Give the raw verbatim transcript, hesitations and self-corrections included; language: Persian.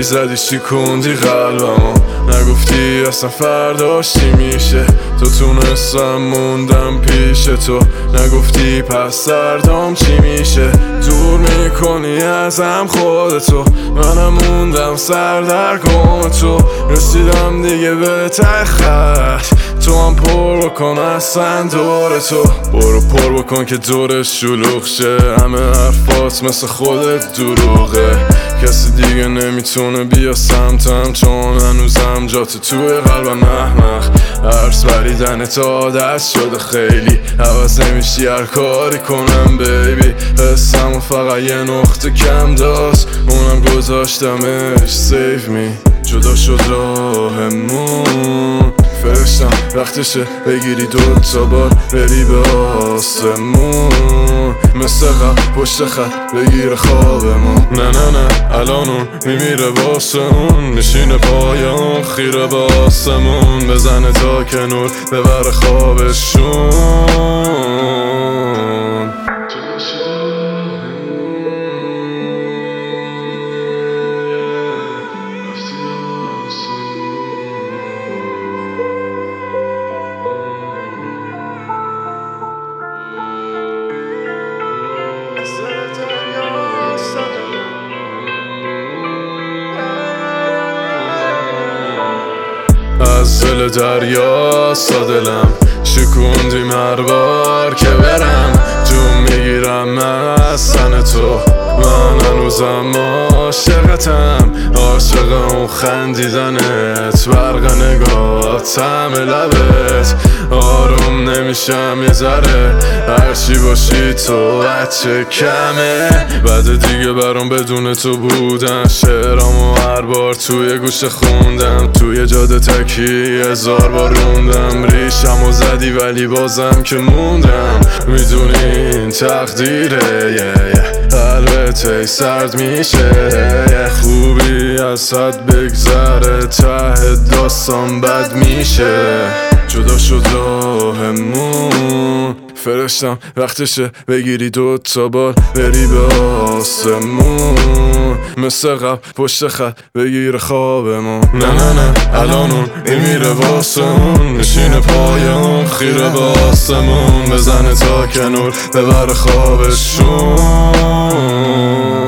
زدی شکوندی قلبمو، نگفتی اصلا فرداش چی میشه. تو تونستم موندم پیش تو، نگفتی پس سردام چی میشه. دور میکنی ازم خودتو، منم موندم سر در گم تو. رسیدم دیگه به ته خط، تو هم پر بکن اصلا دور تو. برو پر بکن که دورش شلوغ شه، همه حرفات مثل خودت دروغه. کسی دیگه نمیتونه بیا سمتم، چون هنوزم جات توی قلبم احمق. عرض بریدن تا عادت شده خیلی، عوض نمیشی هر کاری کنم بیبی. حسم و فقط یه نقطه کم داشت، اونم گذاشتمش سیف می. جدا شد راهمون، فرشتم وقتشه بگیری دوتا بار بری به آسمون. مثل قبل پشت خط بگیر خوابمون. نه نه نه الان اون میمیره واسه اون، نشینه پایان خیره به آسمون. بزنه تا کنور ببره خوابشون. از دل دریا سادلم، شکوندیم هر بار که برم. جون میگیرم از تن تو، من هنوزم عاشقتم. عاشق اون خندیدنت، برق نگاهت، طعم لبت. آروم نمیشم یه ذره، هرچی باشی تو بچه کمه. بعد دیگه برام بدون تو بودن، شعرامو هر بار توی گوشه خوندم. توی جاده تکی هزار بار روندم، ریشمو زدی ولی بازم که موندم. میدونی این تقدیره yeah, yeah. البته سرد میشه، خوبی از حد بگذره، ته داستان بد میشه. جدا شد راهمون، فرشتم وقتشه بگیری دوتا بار بری به آسمون. مثل قبل پشت خط بگیر خوابمون. نه نه نه الان اون میمیره واسه اون، نشینه پایان خیره به آسمون. بزنه تا کنور ببره خوابشون.